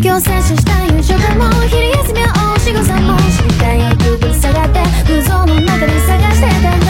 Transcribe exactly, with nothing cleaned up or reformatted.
今日摂取した夕食も昼休みはお仕事も知りたいを Google 探って空想の中で探してたんだ